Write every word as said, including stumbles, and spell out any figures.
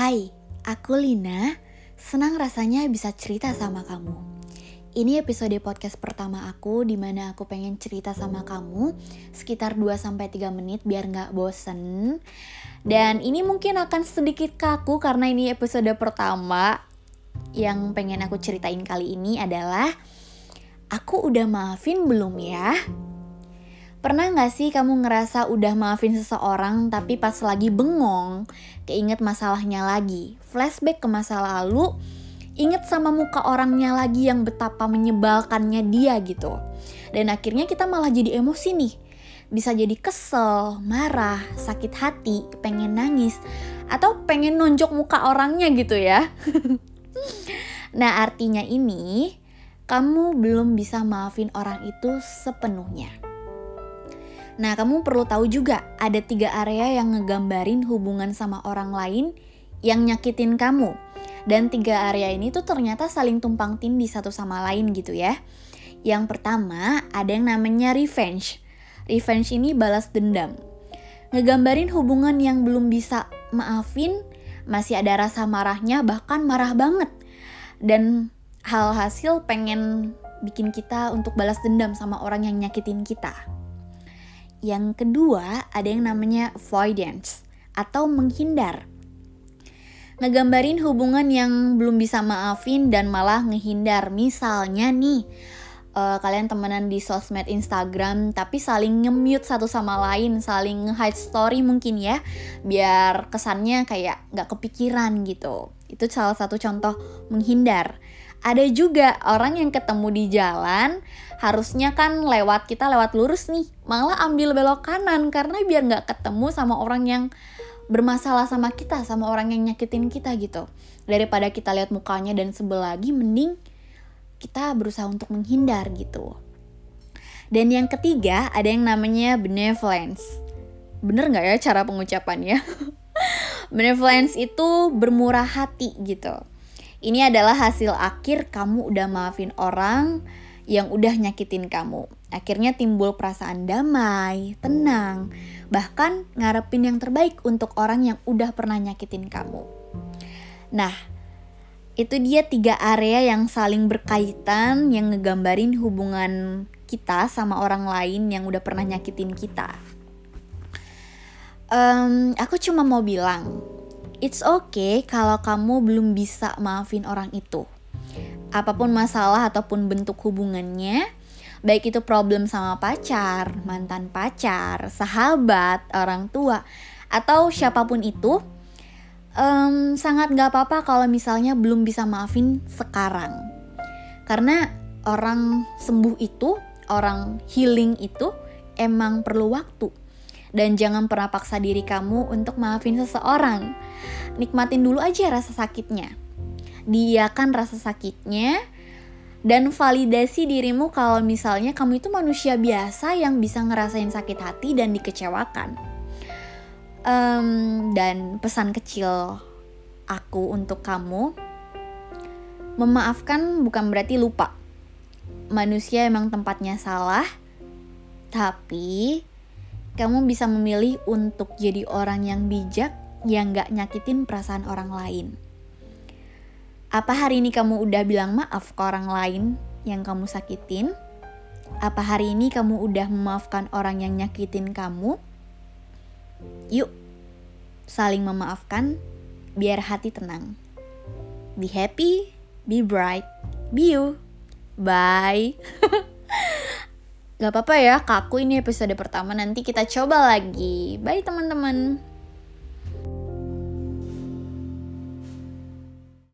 Hai, aku Lina. Senang rasanya bisa cerita sama kamu. Ini episode podcast pertama aku di mana aku pengen cerita sama kamu sekitar dua sampai tiga menit biar gak bosen. Dan ini mungkin akan sedikit kaku karena ini episode pertama. Yang pengen aku ceritain kali ini adalah aku udah maafin belum ya? Pernah gak sih kamu ngerasa udah maafin seseorang tapi pas lagi bengong, keinget masalahnya lagi, flashback ke masa lalu, inget sama muka orangnya lagi yang betapa menyebalkannya dia gitu. Dan akhirnya kita malah jadi emosi nih. Bisa jadi kesel, marah, sakit hati, pengen nangis, atau pengen nonjok muka orangnya gitu ya. Nah artinya ini, kamu belum bisa maafin orang itu sepenuhnya. Nah, kamu perlu tahu juga ada tiga area yang ngegambarin hubungan sama orang lain yang nyakitin kamu. Dan tiga area ini tuh ternyata saling tumpang tindih satu sama lain gitu ya. Yang pertama, ada yang namanya revenge. Revenge ini balas dendam. Ngegambarin hubungan yang belum bisa maafin, masih ada rasa marahnya, bahkan marah banget. Dan hal hasil pengen bikin kita untuk balas dendam sama orang yang nyakitin kita. Yang kedua, ada yang namanya avoidance atau menghindar. Ngegambarin hubungan yang belum bisa maafin dan malah ngehindar. Misalnya nih, uh, kalian temenan di sosmed Instagram tapi saling nge-mute satu sama lain, saling nge-hide story mungkin ya, biar kesannya kayak gak kepikiran gitu. Itu salah satu contoh menghindar. Ada juga orang yang ketemu di jalan, harusnya kan lewat kita lewat lurus nih, malah ambil belok kanan karena biar gak ketemu sama orang yang bermasalah sama kita, sama orang yang nyakitin kita gitu. Daripada kita lihat mukanya dan sebel lagi, mending kita berusaha untuk menghindar gitu. Dan yang ketiga, ada yang namanya benevolence. Bener gak ya cara pengucapannya? Benevolence itu bermurah hati gitu. Ini adalah hasil akhir kamu udah maafin orang yang udah nyakitin kamu. Akhirnya timbul perasaan damai, tenang, bahkan ngarepin yang terbaik untuk orang yang udah pernah nyakitin kamu. Nah, itu dia tiga area yang saling berkaitan yang ngegambarin hubungan kita sama orang lain yang udah pernah nyakitin kita. Um, aku cuma mau bilang, it's okay kalau kamu belum bisa maafin orang itu. Apapun masalah ataupun bentuk hubungannya, baik itu problem sama pacar, mantan pacar, sahabat, orang tua, atau siapapun itu, um, sangat gak apa-apa kalau misalnya belum bisa maafin sekarang. Karena orang sembuh itu, orang healing itu emang perlu waktu. Dan jangan pernah paksa diri kamu untuk maafin seseorang. Nikmatin dulu aja rasa sakitnya. Diiakan rasa sakitnya. Dan validasi dirimu kalau misalnya kamu itu manusia biasa yang bisa ngerasain sakit hati dan dikecewakan. Um, dan pesan kecil aku untuk kamu. Memaafkan bukan berarti lupa. Manusia emang tempatnya salah. Tapi kamu bisa memilih untuk jadi orang yang bijak, yang gak nyakitin perasaan orang lain. Apa hari ini kamu udah bilang maaf ke orang lain yang kamu sakitin? Apa hari ini kamu udah memaafkan orang yang nyakitin kamu? Yuk, saling memaafkan, biar hati tenang. Be happy, be bright, be you. Bye. Gak apa-apa ya, kaku ini episode pertama, nanti kita coba lagi. Bye teman-teman.